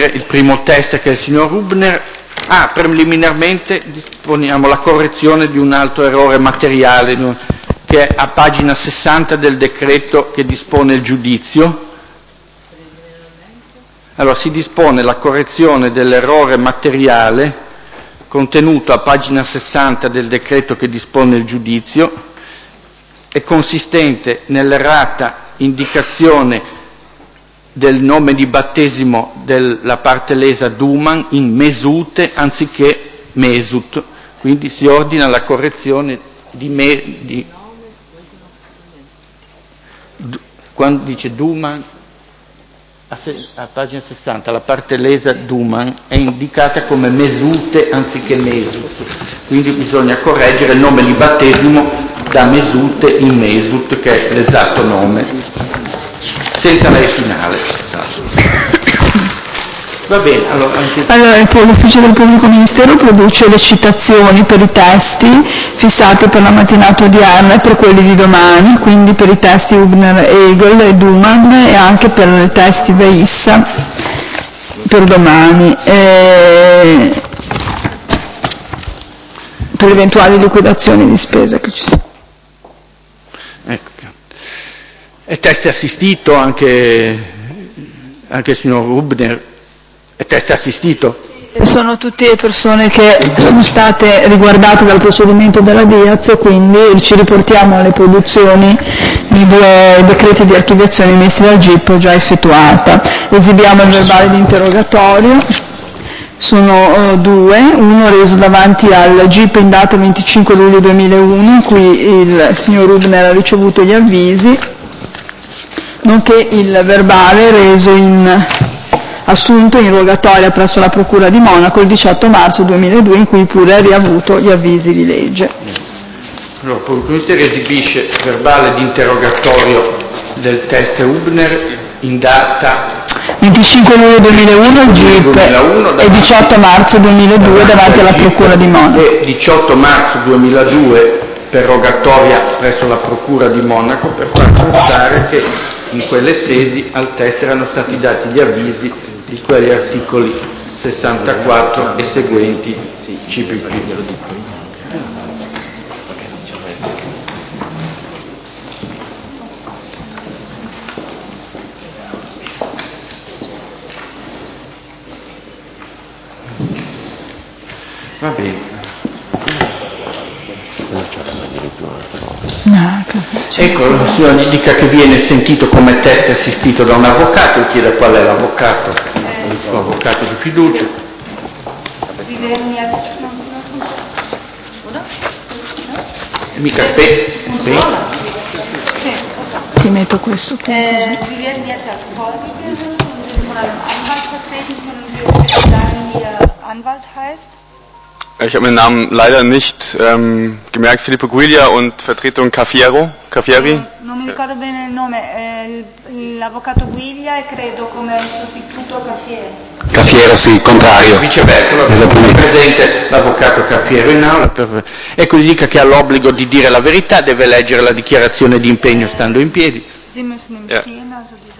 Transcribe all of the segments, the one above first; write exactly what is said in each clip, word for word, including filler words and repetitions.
il primo test che è il signor Hübner. Ah, preliminarmente disponiamo la correzione di un altro errore materiale che è a pagina sessanta del decreto che dispone il giudizio. Allora, si dispone la correzione dell'errore materiale contenuto a pagina sessanta del decreto che dispone il giudizio, è consistente nell'errata indicazione del nome di battesimo della parte lesa Duman in Mesute anziché Mesut, quindi si ordina la correzione di, me, di d, quando dice Duman a, se, a pagina sessanta la parte lesa Duman è indicata come Mesute anziché Mesut, quindi bisogna correggere il nome di battesimo da Mesute in Mesut, che è l'esatto nome, senza la E finale. Va bene, allora, anche... allora l'ufficio del pubblico ministero produce le citazioni per i testi fissati per la mattinata odierna e per quelli di domani, quindi per i testi Hübner, Hegel e Duman e anche per i testi Veissa per domani, e per eventuali liquidazioni di spesa che ci sono. Ecco. E test assistito anche, anche il signor Hübner, è test assistito? Sono tutte persone che sono state riguardate dal procedimento della Diaz, quindi ci riportiamo alle produzioni di due decreti di archiviazione emessi dal G I P già effettuata. Esibiamo il verbale di interrogatorio. Sono uh, due, uno reso davanti al G I P in data venticinque luglio duemilauno, in cui il signor Hübner ha ricevuto gli avvisi, nonché il verbale reso in assunto in rogatoria presso la Procura di Monaco il diciotto marzo duemiladue, in cui pure ha riavuto gli avvisi di legge. Allora, il pubblico ministero esibisce verbale di interrogatorio del test Hübner in data venticinque luglio duemilauno al G I P e diciotto marzo duemiladue davanti alla Procura di Monaco. E diciotto marzo duemiladue per rogatoria presso la Procura di Monaco, per far consentare che in quelle sedi al test erano stati dati gli avvisi di quegli articoli sessantaquattro e seguenti C P P. Va bene. Ecco, la signora indica che viene sentito come test assistito da un avvocato, chiede qual è l'avvocato, il suo avvocato di fiducia. Mica spe, spe. Ti metto questo qui. Sie werden jetzt als Zeuge von einem Anwalt vertreten, können Sie uns sagen, wie Ihr Anwalt heißt? Ich habe meinen Namen leider nicht ähm, gemerkt, Filippo Guiglia und Vertretung Cafiero, Cafieri. Non, non mi ricordo bene il nome, eh, l'avvocato Guiglia e credo come sostituto Cafiero. Cafiero, sì, contrario. Viceversa, è presente l'avvocato Cafiero in aula. Per... Ecco, gli dica che ha l'obbligo di dire la verità, deve leggere la dichiarazione di impegno stando in piedi. Sie müssen im Ja. Stehen, also diese...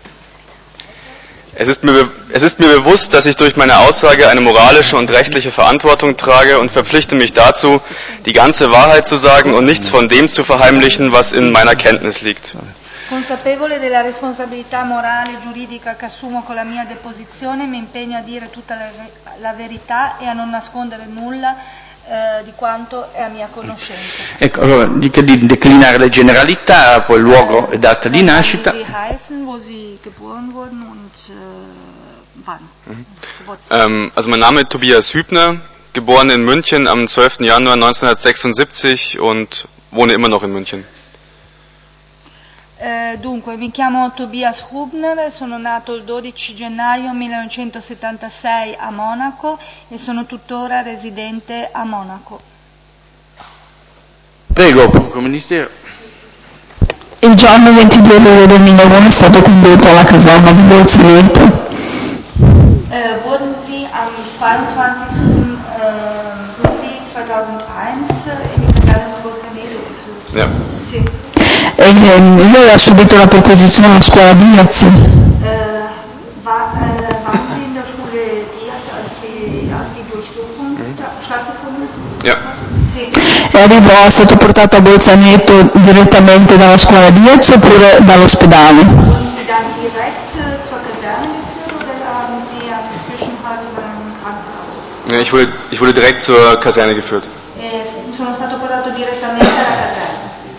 Es ist, mir, es ist mir bewusst, dass ich durch meine Aussage eine moralische und rechtliche Verantwortung trage und verpflichte mich dazu, die ganze Wahrheit zu sagen und nichts von dem zu verheimlichen, was in meiner Kenntnis liegt. Consapevole della responsabilità morale e giuridica che assumo con la mia deposizione, mi impegno a dire tutta la, la verità e a non nascondere nulla eh, di quanto è a mia conoscenza. Ecco, allora dica di declinare le generalità, poi luogo e data di nascita. Wie Sie heißen, wo Sie geboren wurden und äh, wann? Mhm. Ähm, also mein Name ist Tobias Hübner, geboren in München am zwölften Januar neunzehnhundertsechsundsiebzig und wohne immer noch in München. Eh, dunque, mi chiamo Tobias Hübner, sono nato il dodici gennaio millenovecentosettantasei a Monaco e sono tuttora residente a Monaco. Prego, pubblico ministero. Il giorno ventidue luglio duemilauno è stato condotto alla caserma di Bolzlete. Eh, wurden Sie am zweiundzwanzigsten Juli zweitausendeins in die Kaserne von Bolzanello geführt? Ja. Sì. E lei ha subito la perquisizione alla scuola Diaz. Äh, war, äh, waren Sie in der Schule als, sie, als die Durchsuchung mhm. stattgefunden hat? Ja. E arrivò, è stato portato a Bolzaneto direttamente dalla scuola Diaz oppure dall'ospedale? Wurden Sie dann direkt äh, zur Kaserne geführt oder haben Sie einen Zwischenhalt über ein Krankenhaus? Ja, ich, wurde, ich wurde direkt zur Kaserne geführt. Eh, sono stato portato direttamente alla caserma.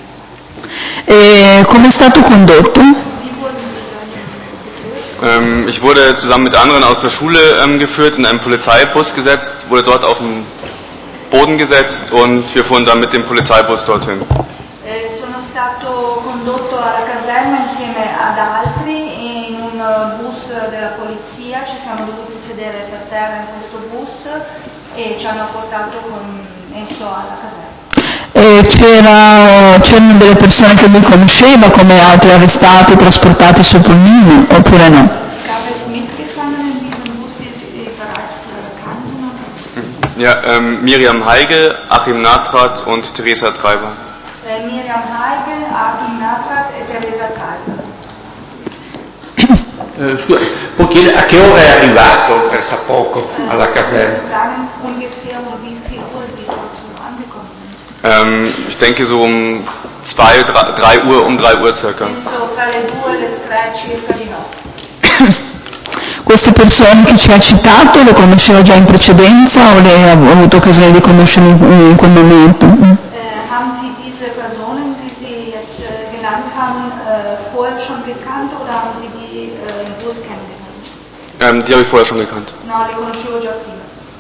E come è stato condotto? Wie wurden Sie dann geführt? Ähm, ich wurde zusammen mit anderen aus der Schule ähm, geführt, in einen Polizeibus gesetzt, wurde dort auf den Boden gesetzt und wir fuhren dann mit dem Polizeibus dorthin. Eh, sono stato condotto alla caserma insieme ad altri in un bus della polizia, ci siamo dovuti sedere per terra in questo bus e ci hanno portato con esso alla caserma. E c'era, c'erano delle persone che lui conosceva come altri arrestati, trasportati sul pulmino oppure no? Gab es Mitgefangene in diesem Bus, die Sie bereits kannten? Ja, ähm, Miriam Heige, Achim Natrat und Theresa Treiber. Eh, Miriam Heige, Achim Natrat e Teresa Treiber. Eh, scusa, può chiedere a che ora è arrivato, per sa poco, alla caserma? Sagen ungefähr, um wie viel Uhr Sie dort so angekommen sind. Ähm, ich denke so um zwei, drei, drei Uhr, um drei Uhr circa. Penso fra le due e le tre circa di notte. Queste persone che ci ha citato le conosceva già in precedenza o le ha avuto occasione di conoscere in, in quel momento? Äh, haben Sie diese Personen, die Sie jetzt äh, genannt haben, äh, vorher schon gekannt oder haben Sie die äh, im Bus kennengelernt? Ähm, die habe ich vorher schon gekannt. No, li conoscevo già prima.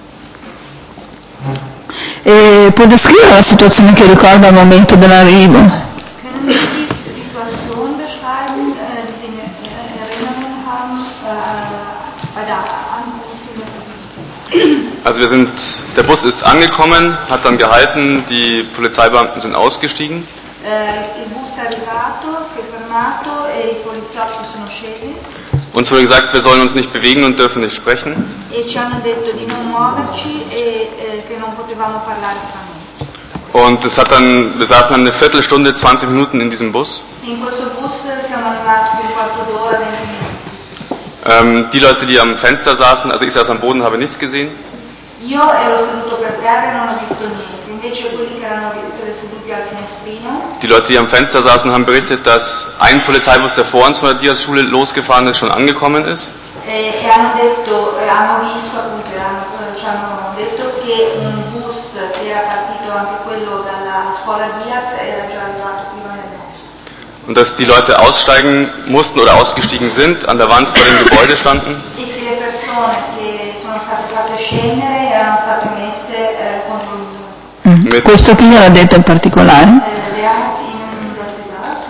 E può descrivere la situazione che ricorda al momento dell'arrivo? Können Sie die Situation beschreiben, äh, die Sie in äh, Erinnerung haben äh, bei der Ankunft in der Kaserne? Also wir sind, der Bus ist angekommen, hat dann gehalten, die Polizeibeamten sind ausgestiegen. Eh, il bus è arrivato, si è fermato e i poliziotti sono scesi Uns wurde gesagt, wir sollen uns nicht bewegen und dürfen nicht sprechen. e ci hanno detto di non muoverci e eh, che non potevamo parlare tra noi. Und es hat dann, wir saßen dann eine Viertelstunde, zwanzig Minuten in diesem Bus. In questo bus siamo rimasti un quarto d'ora, venti minuti. Ähm, die Leute, die am Fenster saßen, also ich saß am Boden, habe nichts gesehen. Io ero seduto per terra e non ho visto niente, invece quelli che erano seduti al finestrino. Die Leute, die am Fenster saßen, haben berichtet, dass ein Polizeibus, der vor uns von der Diaz-Schule losgefahren ist, schon angekommen ist. E, e hanno detto, eh, hanno visto appunto, hanno, eh, ci hanno detto che un bus che era partito anche quello dalla scuola Diaz era già arrivato prima del nostro. Und dass die Leute aussteigen mussten oder ausgestiegen sind, an der Wand vor dem Gebäude standen. E che le persone che sono state fatte scendere erano state messe eh, contro il muro. Mm. Questo chi gliel'ha detto in particolare? Eh, wer hat Ihnen das gesagt?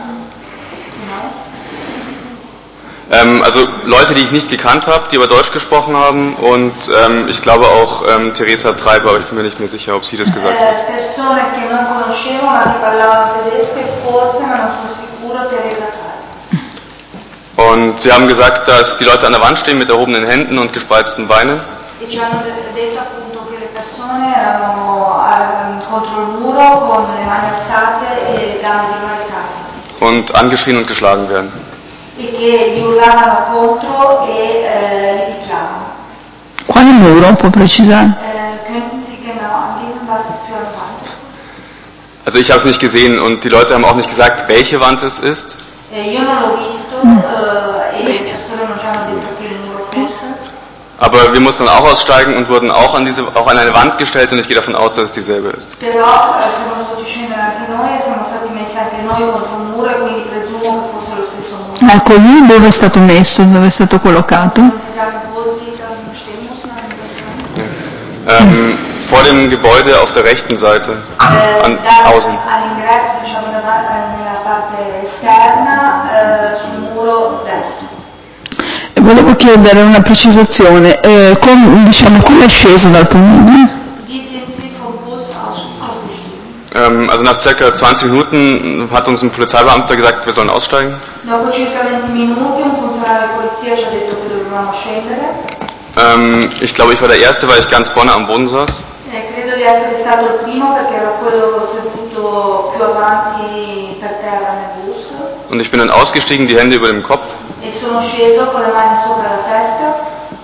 Genau. Ähm, also Leute, die ich nicht gekannt habe, die aber Deutsch gesprochen haben und ähm, ich glaube auch ähm, Theresa Treiber, aber ich bin mir nicht mehr sicher, ob sie das gesagt hat. Eh, persone che non conoscevo ma che parlavano tedesco e forse, ma non sono sicuro, Teresa Treiber. Und sie haben gesagt, dass die Leute an der Wand stehen mit erhobenen Händen und gespreizten Beinen. E ci hanno detto appunto che le persone erano eh, contro il muro con le mani alzate e le gambe divaricate. Und angeschrien und geschlagen werden. E che gli urlavano contro e eh, li picchiavano. Quale muro, può precisare? Eh, könnten Sie genau angeben, was für eine Wand? Also ich habe es nicht gesehen und die Leute haben auch nicht gesagt, welche Wand es ist. Eh, io non l'ho visto eh, e le persone non ci hanno detto che il muro fosse. Aber wir mussten dann auch aussteigen und wurden auch an, diese, auch an eine Wand gestellt und ich gehe davon aus, dass es dieselbe ist. Però eh, siamo dovuti scendere anche noi e siamo stati messi anche noi contro un muro e quindi presumo che fosse lo stesso muro. Ecco, lui dove è stato messo, dove è stato collocato? Wenn Sie sagen, wo Sie dann stehen mussten, Ja. Ähm, vor dem Gebäude auf der rechten Seite, an außen. All'ingresso, diciamo, nella parte esterna, eh, sul muro destro. E volevo chiedere una precisazione, eh, com, diciamo, come è sceso dal pulmino? Wie sind Sie vom Bus aus, ausgestiegen? Ähm, also nach circa zwanzig Minuten hat uns ein Polizeibeamter gesagt, wir sollen aussteigen. Dopo circa venti minuti un funzionario di polizia ci ha detto che dovevamo scendere. Ähm, ich glaube, ich war der Erste, weil ich ganz vorne am Boden saß. Eh, credo di essere stato il primo perché ero quello seduto più avanti per terra nel bus. Und ich bin dann ausgestiegen, die Hände über dem Kopf. E sono sceso con le mani sopra la testa.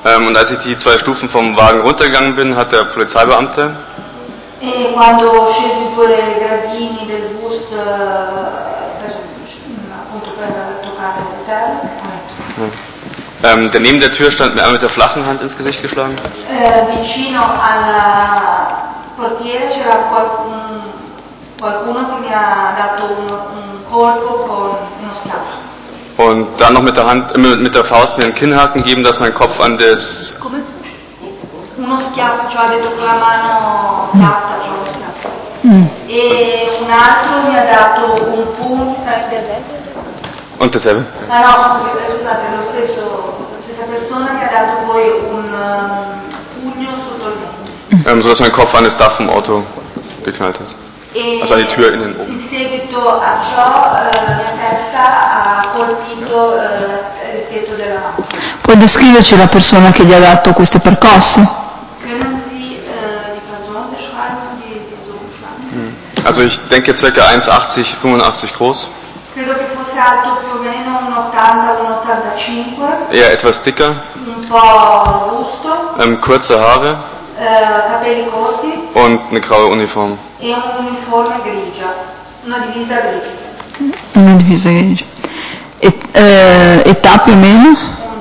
Ähm, und als ich die zwei Stufen vom Wagen runtergegangen bin, hat der Polizeibeamte E quando scesi i due gradini del bus, eh, per, appunto per toccare il terra, ähm, der neben der Tür stand, mir einmal mit der flachen Hand ins Gesicht geschlagen. eh, vicino al portiere c'era qualcun, qualcuno che mi ha dato un, un colpo con uno schiaffo. Und dann noch mit der Hand, mit der Faust mir einen Kinnhaken gegeben, dass mein Kopf an das... Come? Uno schiaffo, cioè ha detto con la mano piatta, cioè uno schiaffo. Mm. E un altro mi ha dato un pugno. Und dasselbe? Ah no, scusate, lo stesso, la stessa persona mi ha dato poi un um, pugno sotto il mento. Ähm, so dass mein Kopf an das Dach vom Auto geknallt ist. E also an die Tür innen oben. In seguito a ciò eh, la mia testa ha colpito eh, il tetto della macchina. Puoi descriverci la persona che gli ha dato queste percosse? Können Sie äh, die Person beschreiben, die Sie so geschlagen haben? Also ich denke ca. eins achtzig, fünfundachtzig groß. Credo che fosse alto più o meno un ottanta, un ottantacinque. Eher etwas dicker. Un po' robusto. Ähm, kurze Haare. Äh, capelli corti. Und eine graue Uniform. E un'uniforme grigia, una divisa grigia. Una divisa grigia. E, eh, età più o meno?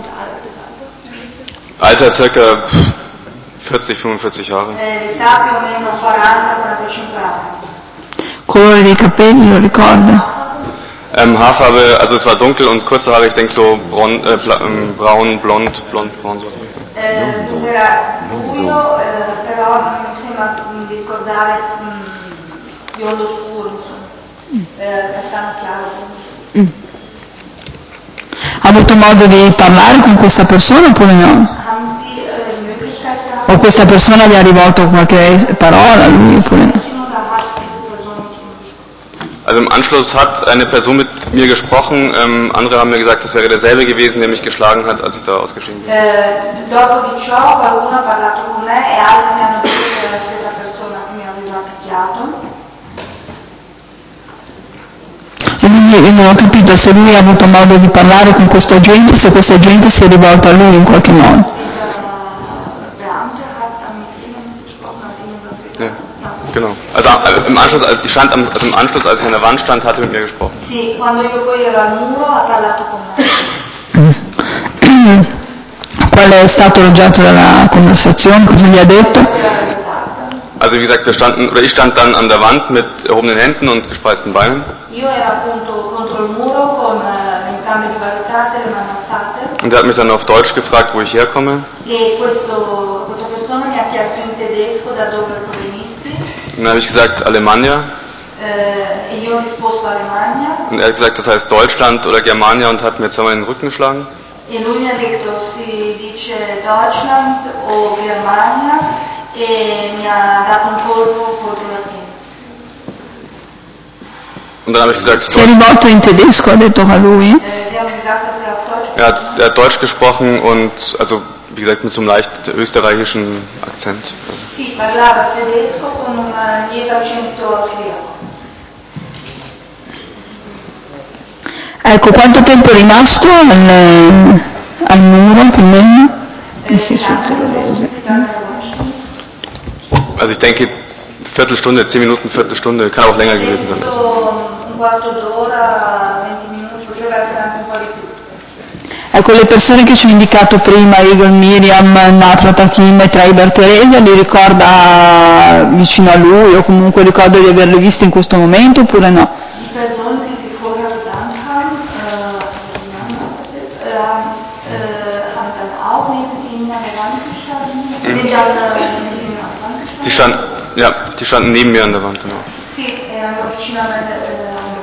Alter circa vierzig, fünfundvierzig Jahre. Eh, età più o meno quaranta quarantacinque anni. Colore dei capelli, lo ricorda? Ähm, Haarfarbe, also es war dunkel und kurze Haare, ich denke so braun, äh, bla, ähm, braun, blond, blond, braun, sowas. Eh, era buio, eh, però non mi sembra di ricordare mh, biondo scuro, insomma, eh, castano chiaro. Mm. Ha avuto modo di parlare con questa persona oppure no? O questa persona gli ha rivolto qualche parola a lui oppure no? Also im Anschluss hat eine Person mit mir gesprochen, ähm, andere haben mir gesagt, das wäre derselbe gewesen, der mich geschlagen hat, als ich da ausgeschieden bin. Eh, dopo di ciò qualcuno ha parlato con me e altri mi hanno detto che era la stessa persona che mi aveva picchiato. E quindi non ho capito se lui ha avuto modo di parlare con questo agente, se questo agente si è rivolto a lui in qualche modo. Ja, genau. Also im Anschluss, als ich stand, also im Anschluss, als ich an der Wand stand, hat er mit mir gesprochen. Sì, quando io poi ero al muro ha parlato con me. Qual è stato l'oggetto della conversazione? Cosa gli ha detto? Also wie gesagt, wir standen, oder ich stand dann an der Wand mit erhobenen Händen und gespreizten Beinen. Io ero appunto contro il muro con le gambe divaricate, le mani alzate. Und er hat mich dann auf Deutsch gefragt, wo ich herkomme. E questo, questa persona mi ha chiesto in tedesco da dove provenissi. Und dann habe ich gesagt, Alemannia. Eh, e io ho risposto Alemagna. Und er hat gesagt, das heißt Deutschland oder Germania und hat mir zweimal in den Rücken geschlagen. E lui mi ha detto si dice Deutschland o Germania e mi ha dato un colpo contro la schiena. Und dann habe ich gesagt, si è rivolto in tedesco, ha detto a lui? Eh, abbiamo gesagt, dass er auf Deutsch er hat, er hat Deutsch gesprochen und also wie gesagt mit so einem leicht österreichischen Akzent. Sì, parlava tedesco con un lieve accento austriaco. Ecco, quanto tempo è rimasto al, al muro più o meno? Also ich denke, Viertelstunde, zehn Minuten, Viertelstunde, kann auch länger gewesen sein. Un quarto d'ora, venti minuti, potrebbe essere anche un po' di più. Ecco, le persone che ci ho indicato prima, Igor, Miriam, Natra, Takim e Traiber Teresa, li ricorda vicino a lui o comunque ricorda di averle viste in questo momento oppure no? Die Personen, die Sie vorher genannt haben, äh, äh, haben dann auch neben Ihnen an der Wand gestanden? Mhm. Sind dann neben Ihnen an der Wand gestanden? Die standen, ja, die standen neben mir an der Wand, genau. Sì, erano vicino a me.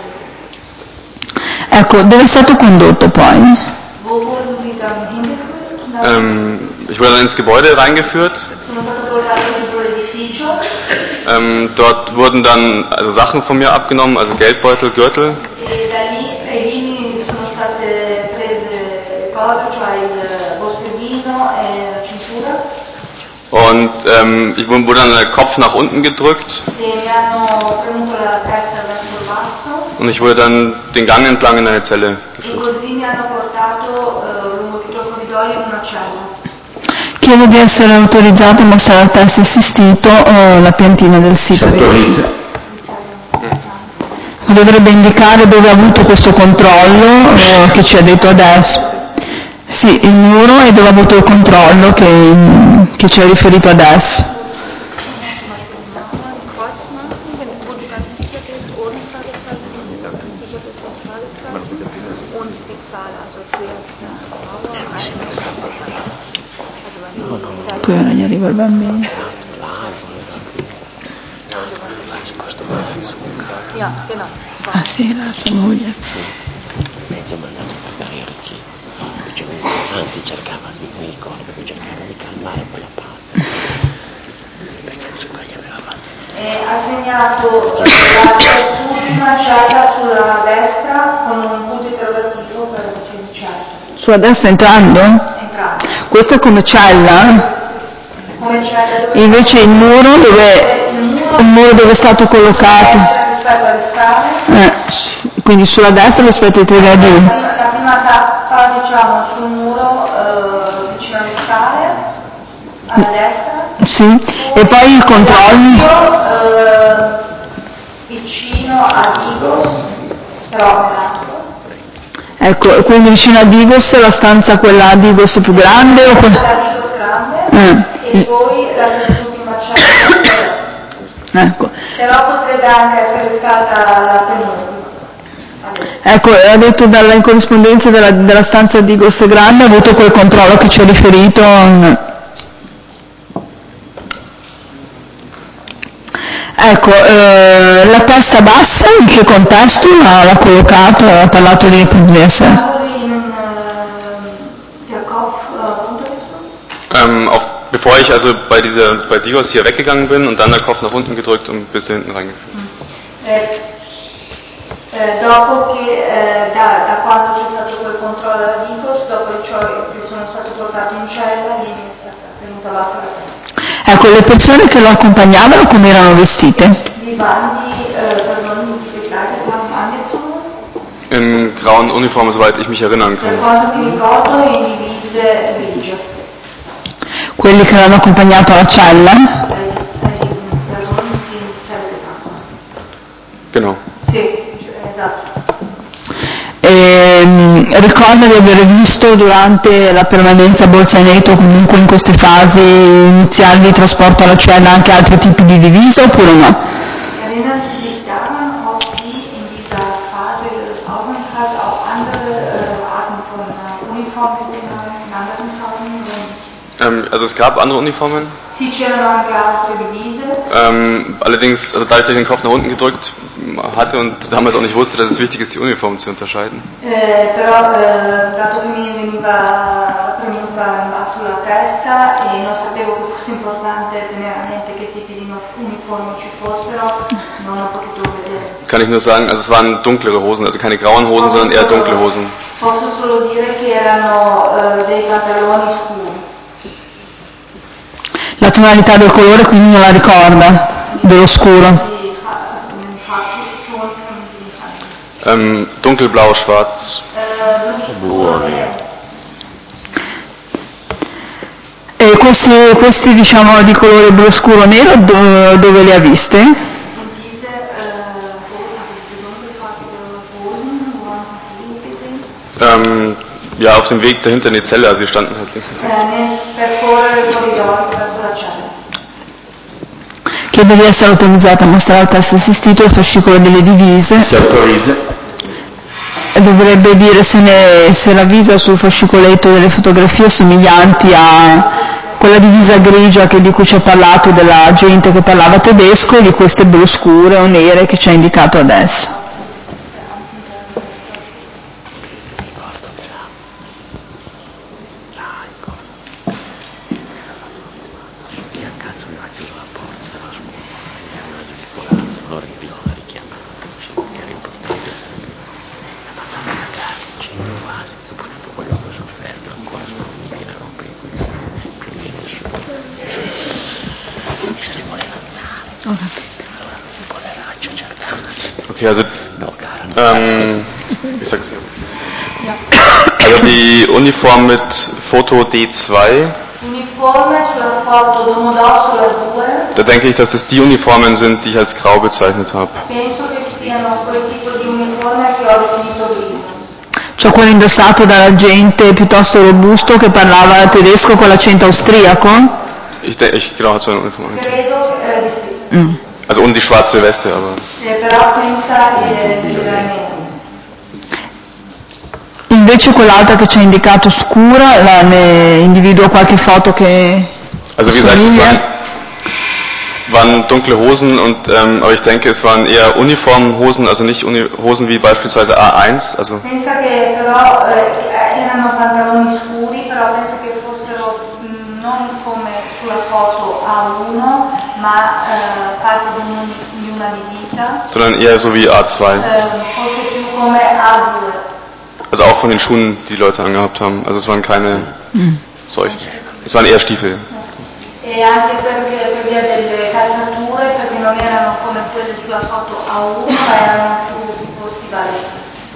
Ecco, dove è stato condotto poi? Wo wurden Sie dann hingeführt? Ähm, ich wurde dann ins Gebäude reingeführt. Sono stato portato dentro l'edificio. Ähm, dort wurden dann also Sachen von mir abgenommen, also Geldbeutel, Gürtel. E da lì, e lì mi sono state prese cose, cioè il borsellino e la cintura. Und ähm, ich wurde dann der Kopf nach unten gedrückt. E mi hanno premuto la testa verso il basso. Und ich wurde dann den Gang entlang in eine Zelle E geführt. così mi hanno portato eh, lungo tutto il corridoio in una cella. Chiedo di essere autorizzata a mostrare al test assistito eh, la piantina del sito. Dovrebbe indicare dove ha avuto questo controllo eh, che ci ha detto adesso. Sì, il muro e dove ha avuto il controllo che, che ci ha riferito adesso. Qui ora gli arriva il bambino. Ah sì, la sua moglie. Mezzo mandato a pagare il ricchino. Anzi cercava, mi ricordo che cercava di calmare quella pazza. Perché questo qua gli aveva fatto. Eh, ha segnato l'ultima cella sulla destra con un punto interrogativo per il certo. Sulla destra entrando? Entrando. Questa è come cella? Come cella dove invece il muro dove, il muro, il muro dove è stato collocato? Rispetto alle scale. Eh, quindi sulla destra rispetto ai tre gradini. La prima, la prima tappa diciamo sul muro eh, vicino alle scale, alla destra. Sì, e poi il controllo? Eh, vicino a Digos, però nell'angolo. Ecco, quindi vicino a Digos la stanza quella Digos più grande? O quella? La Digos grande Eh. e poi la testutima cella. Ecco. Però potrebbe anche essere stata la penultima. Ecco, ha detto dalla in corrispondenza della, della stanza Digos grande ha avuto quel controllo che ci ha riferito. Ecco, eh, la testa bassa in che contesto l'ha collocato? Ha parlato di P D S? Ähm, auch bevor ich also bei dieser bei Digos hier weggegangen bin und dann der Kopf nach unten gedrückt und bis hinten reingeführt. Eh, eh, dopo che eh, da, da quando c'è stato quel controllo alla Digos, dopo ciò che sono stato portato in cella, lì mi è stata tenuta bassa la testa. Ecco, le persone che lo accompagnavano come erano vestite? Die waren die äh, Personen, die sie begleitet haben, angezogen? In grauen Uniformen, soweit ich mich erinnern kann. Per quanto mi ricordo, in divise grigie. Quelli che l'hanno accompagnato alla cella? Genau. Sì, esatto. E, ricorda di aver visto durante la permanenza a Bolzaneto, comunque in queste fasi iniziali di trasporto alla cella, anche altri tipi di divisa oppure no? Erinnern Sie sich daran, ob Sie in dieser Phase Ihres Aufenthalts auch andere äh, Arten von äh, Uniformen gesehen haben, in anderen Farben? Ähm, also es gab andere Uniformen. Sì, c'erano anche altre divise. Ähm, allerdings, also da ich den Kopf nach unten gedrückt hatte und damals auch nicht wusste, dass es wichtig ist, die Uniformen zu unterscheiden. Eh, però, eh, dato che mi veniva premuta in basso la testa e non sapevo che fosse importante tenere a mente che tipi di uniformi ci fossero, non ho potuto vedere. Kann ich nur sagen, also es waren dunklere Hosen, also keine grauen Hosen, Posso sondern eher solo, dunkle Hosen. Posso solo dire che erano eh, dei pantaloni scuri. La tonalità del colore quindi non la ricorda, dello scuro? Ähm, dunkelblau, schwarz. E questi, questi diciamo di colore blu scuro nero do, dove le ha viste? Ähm, ja, auf dem Weg dahinter in die Zelle, also sie standen halt links und rechts. Chiedo di essere autorizzata a mostrare al test assistito il fascicolo delle divise. Si autorizza. Dovrebbe dire se, ne, se la visa sul fascicoletto delle fotografie somiglianti a quella divisa grigia che, di cui ci ha parlato della gente che parlava tedesco e di queste blu scure o nere che ci ha indicato adesso. Okay, also, ähm, ich sag's ja. Also die Uniform mit Foto D zwei. uniforme sulla foto Domodossola due. Da denke ich, dass das die Uniformen sind, die ich als grau bezeichnet habe. Penso che siano quel tipo di uniforme che ho definito grigio. Cioè quello indossato dall'agente piuttosto robusto che parlava tedesco con l'accento austriaco? Ich denke, ich, genau, hat so eine Uniform. Credo eh, di sì. Mm. Also ohne die schwarze Weste, aber. Eh, però senza il giuramento. Invece quell'altra che ci ha indicato scura, la, ne individua qualche foto che Also wie gesagt, es waren, waren dunkle Hosen, und, ähm, aber ich denke, es waren eher Uniformhosen, also nicht Uni Hosen wie beispielsweise A eins. Also pensa che però eh, erano pantaloni scuri, però pensa che fossero mh, non come sulla foto A uno, ma eh, parte di, un, di una divisa. Sondern eher so wie A zwei. Eh, forse più come A due. Also auch von den Schuhen, die die Leute angehabt haben. Also es waren keine mhm. solchen. Es waren eher Stiefel. E anche perché, per via delle calzature, perché non erano come quelle sulla foto A uno, ma erano più tipo stivaletti.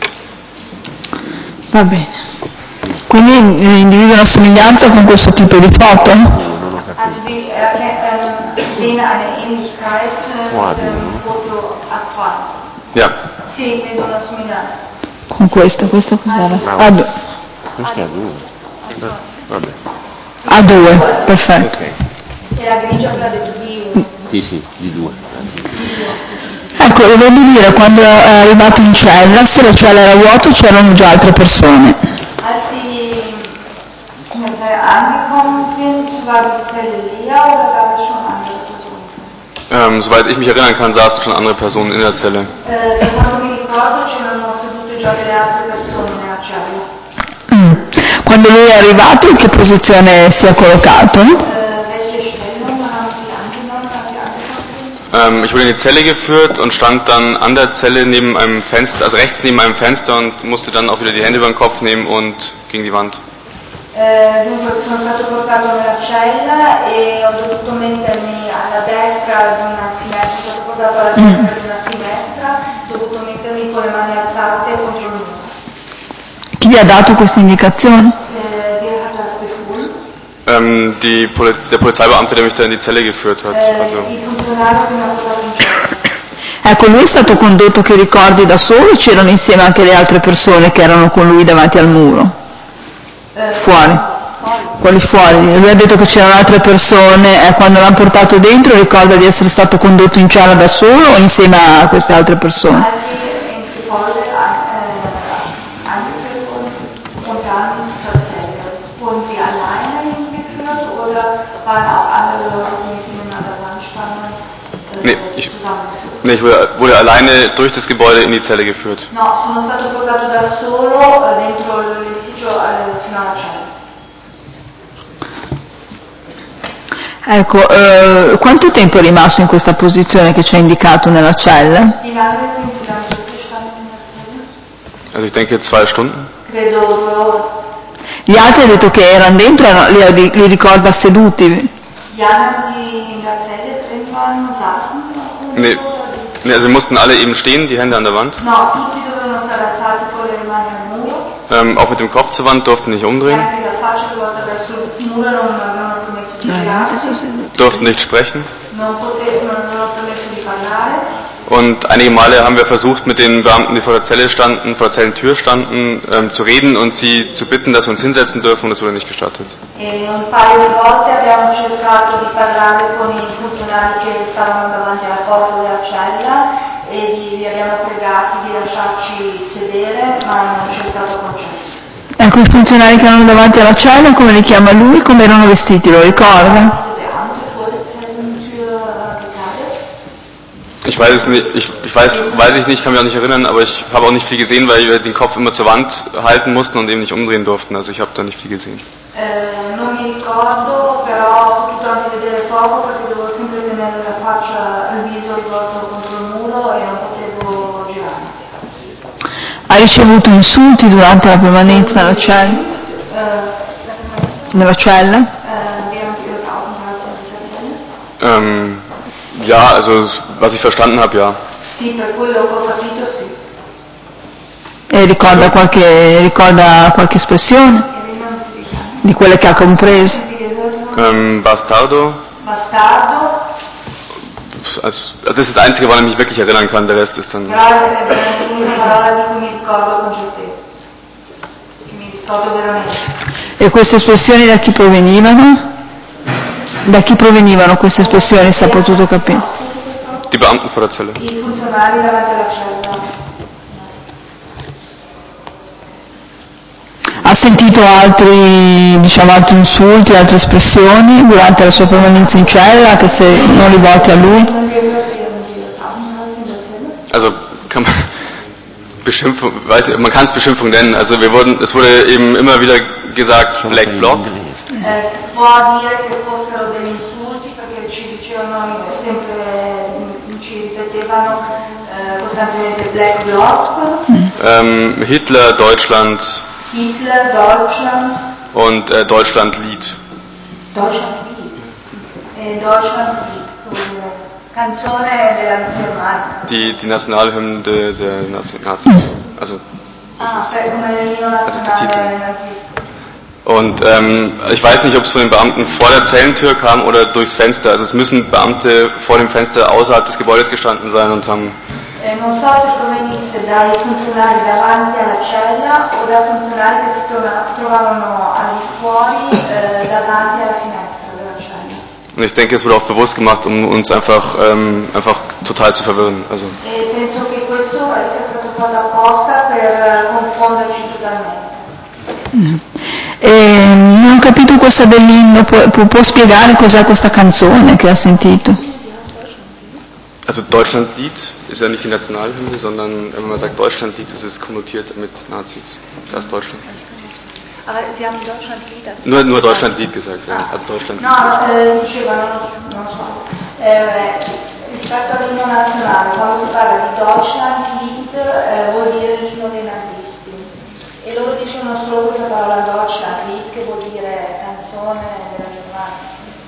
Va bene. Quindi individua una somiglianza con questo tipo di foto? Also Sie äh, sehen eine Ähnlichkeit äh, mit dem Foto A zwei. Ja. Sì, vedo una somiglianza. Con questo, questo cos'era? A due. Questo è A due. Vabbè. A due, perfetto. Okay. E la grigia che l'ha detto di uno. Sì, sì, di due. Ecco, volevo dire, quando è arrivato in cella, se la cella era vuota c'erano già altre persone. Als Sie in der Zelle angekommen sind, war die Zelle leer oder gab es schon andere Personen? Ähm, soweit ich mich erinnern kann, saßen schon andere Personen in der Zelle. Eh, da quando mi ricordo c'erano sedute già delle altre persone nella cella. Mm. Quando lui è arrivato, in che posizione si è collocato? Ähm, ich wurde in die Zelle geführt und stand dann an der Zelle neben einem Fenster, also rechts neben einem Fenster, und musste dann auch wieder die Hände über den Kopf nehmen und gegen die Wand. Eh, dunque sono stato portato nella cella e ho dovuto mettermi alla destra di una finestra, sono stato portato alla destra di una finestra, ho dovuto mettermi con le mani alzate contro il muro. Chi vi ha dato questa indicazione? Eh, wer hat das befohlen? Ähm, die Poli der Polizeibeamte, der mich da in die Zelle geführt hat. Eh, Also. il funzionario che mi ha portato in cella. Ecco, lui è stato condotto, che ricordi, da solo, c'erano insieme anche le altre persone che erano con lui davanti al muro? Eh, fuori? Quelli fuori. Lui ha detto che c'erano altre persone, eh, quando l'hanno portato dentro ricorda di essere stato condotto in cella da solo o insieme a queste altre persone? Wurden Sie alleine hingeführt oder waren auch andere Leute, die mit Ihnen an der Wand standen, äh, nee, ich, zusammengeführt? Nee, ich wurde, wurde alleine durch das Gebäude in die Zelle geführt. No, sono stato portato da solo dentro l'edificio fino alla cella. Ecco, eh, quanto tempo è rimasto in questa posizione che ci ha indicato nella cella? Wie lange sind Sie dann durchgestanden in der Zelle? Also ich denke zwei Stunden. Credo due ore. Gli altri ha detto che erano dentro, li, li ricorda seduti? Gli altri, die in der Zelle drin waren, saßen? Nee. nee, also wir mussten alle eben stehen, die Hände an der Wand. No, tutti dovevano stare alzati con le mani al muro. Ähm, auch mit dem Kopf zur Wand, durften nicht umdrehen. Anche la faccia rivolta verso il muro, non avevano permesso di girarsi. Durften nicht sprechen. Non potevano, non avevano permesso di parlare. Und einige Male haben wir versucht, mit den Beamten, die vor der Zelle standen, vor der Zellentür standen, ähm, zu reden und sie zu bitten, dass wir uns hinsetzen dürfen, und das wurde nicht gestattet. E un paio di volte abbiamo cercato di parlare con i funzionari che stavano davanti alla porta della cella e li, li abbiamo pregati di lasciarci sedere, ma non ci è stato concesso. Ecco, i funzionari che erano davanti alla cella, come li chiama lui, come erano vestiti, lo ricorda? Ich weiß es nicht, ich, ich weiß, weiß ich nicht, kann mich auch nicht erinnern, aber ich habe auch nicht viel gesehen, weil wir den Kopf immer zur Wand halten mussten und eben nicht umdrehen durften, also ich habe da nicht viel gesehen. Eh, non mi ricordo, però ho potuto anche vedere poco perché dovevo sempre tenere la faccia, il viso rivolto contro il muro e non potevo girare. Ha ricevuto insulti durante la permanenza nella cella? Eh, nella cella? Eh, während Ihres Aufenthalts in dieser Zelle? Ähm, ja, also was ich verstanden habe, ja. Sì, per quello che ho capito, sì. E ricorda qualche, ricorda qualche espressione di quelle che ha compreso? chiederlo? Ähm, Bastardo. Bastardo. Also, das ist das Einzige, woran ich mich wirklich erinnern kann, der Rest ist dann... Però è l'unica parola di cui mi ricordo con certezza, che mi ricordo veramente. E queste espressioni da chi provenivano? Da chi provenivano queste espressioni, si è potuto capire? Die Beamten vor der Zelle. I funzionari davanti alla cella. Ha sentito altri, diciamo, altri insulti, altre espressioni durante la sua permanenza in cella, che se non rivolti a lui? Also kann man Beschimpfung, weiß nicht, man kann es Beschimpfung nennen. Also wir wurden, es wurde eben immer wieder gesagt Black Bloc. Eh, si può dire che fossero degli insulti perché ci dicevano sempre, ci ripetevano eh, costantemente Black Bloc. Ähm, Hitler, Deutschland. Hitler, Deutschland. Und äh, Deutschlandlied. Deutschlandlied. Eh, Deutschlandlied. Canzone della Germania. Die, die Nationalhymne der, der Nazis. Also, das ah, ist, come l'inno nazionale nazista. Und ähm, ich weiß nicht, ob es von den Beamten vor der Zellentür kam oder durchs Fenster. Also es müssen Beamte vor dem Fenster außerhalb des Gebäudes gestanden sein und haben... Eh, non so se provenisse dai funzionari davanti alla cella o da funzionari che si trovavano al di fuori eh, davanti alla finestra della cella. Und ich denke, es wurde auch bewusst gemacht, um uns einfach, ähm, einfach total zu verwirren. Also. E penso che questo sia stato fatto apposta per confonderci totalmente. Mm. Eh, non ho capito questa dell'inno, può, può, può spiegare cos'è questa canzone che ha sentito? Also Deutschlandlied ist ja nicht die Nationalhymne, sondern wenn man sagt Deutschlandlied, das ist konnotiert mit Nazis. Das ist Deutschland. Aber Sie haben Deutschlandlied als Nur, nur Deutschlandlied gesagt, ja. Also Deutschlandlied. No, eh, dicevano, non so, eh, rispetto all'inno nazionale, quando si parla di Deutschlandlied eh, vuol dire l'inno dei nazisti. E loro dicevano solo questa parola Deutschlandlied, che vuol dire canzone della Germania.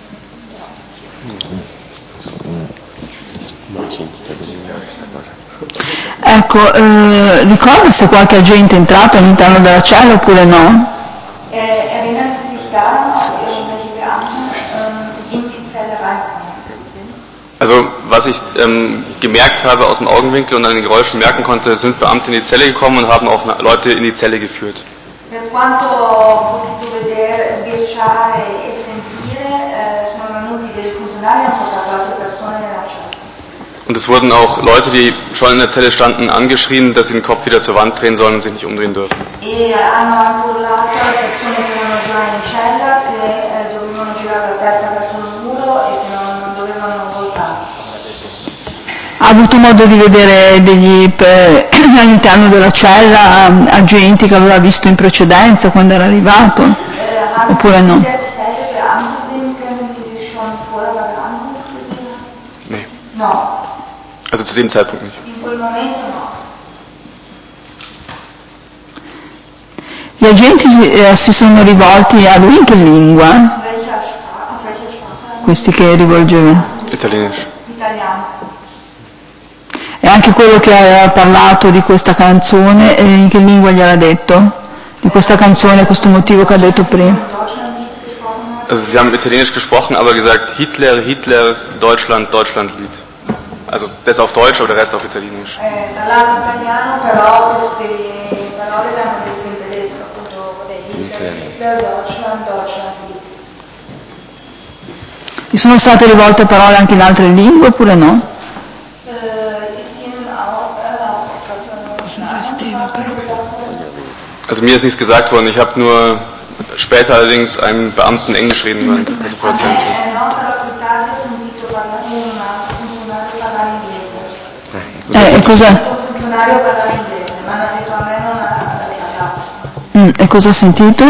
Ecco, eh, ricorda se qualche agente è entrato all'interno della cella oppure no? Erinnern Sie sich daran, ob irgendwelche Beamten in die Zelle reinkommen sind? Also was ich ähm, gemerkt habe aus dem Augenwinkel und an den Geräuschen merken konnte, sind Beamte in die Zelle gekommen und haben auch Leute in die Zelle geführt. Per quanto ho potuto vedere, sbirciare e sentire, eh, sono venuti dei funzionari e hanno portato altre persone nella cella. Und es wurden auch Leute, die schon in der Zelle standen, angeschrien, dass sie den Kopf wieder zur Wand drehen sollen und sich nicht umdrehen dürfen. E hanno anche urlato alle persone che erano già in cella che eh, dovevano girare la testa verso il muro e che non, non dovevano voltarsi. Ha avuto modo di vedere degli, per, all'interno della cella agenti che aveva visto in precedenza quando era arrivato? Eh, oppure no? Nee. No. Also zu dem Zeitpunkt nicht. In quel momento no. Gli agenti eh, si sono rivolti a lui in che lingua? Questi che rivolgevano? Italienisch. Italiano. E anche quello che aveva parlato di questa canzone, eh, in che lingua gliel'ha detto? Di questa canzone, questo motivo che ha detto prima? Also sie haben Italienisch gesprochen, aber gesagt Hitler, Hitler, Deutschland, Deutschlandlied. Also das auf Deutsch, aber der Rest auf Italienisch. Eh, parlato italiano, però queste parole le hanno dette in tedesco, appunto, Hitler, Hitler, Deutschland, Deutschlandlied. Gli sono state rivolte parole anche in altre lingue oppure no? Also mir ist nichts gesagt worden, ich habe nur später allerdings einen Beamten Englisch reden hören, also vor der Zellentür. Eh, e cosa? Mm, e cosa ha sentito?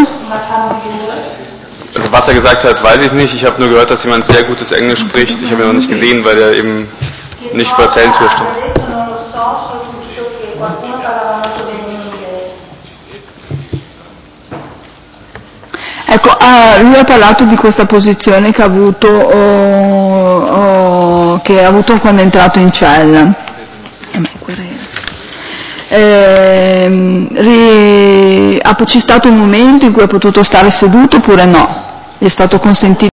Also was er gesagt hat, weiß ich nicht. Ich habe nur gehört, dass jemand sehr gutes Englisch spricht. Ich habe ihn noch nicht gesehen, weil er eben nicht vor der Zellentür stand. Ecco, ah, lui ha parlato di questa posizione che ha avuto, oh, oh, che ha avuto quando è entrato in cella. Eh, ri, ha, c'è stato un momento in cui ha potuto stare seduto oppure no? gli è stato consentito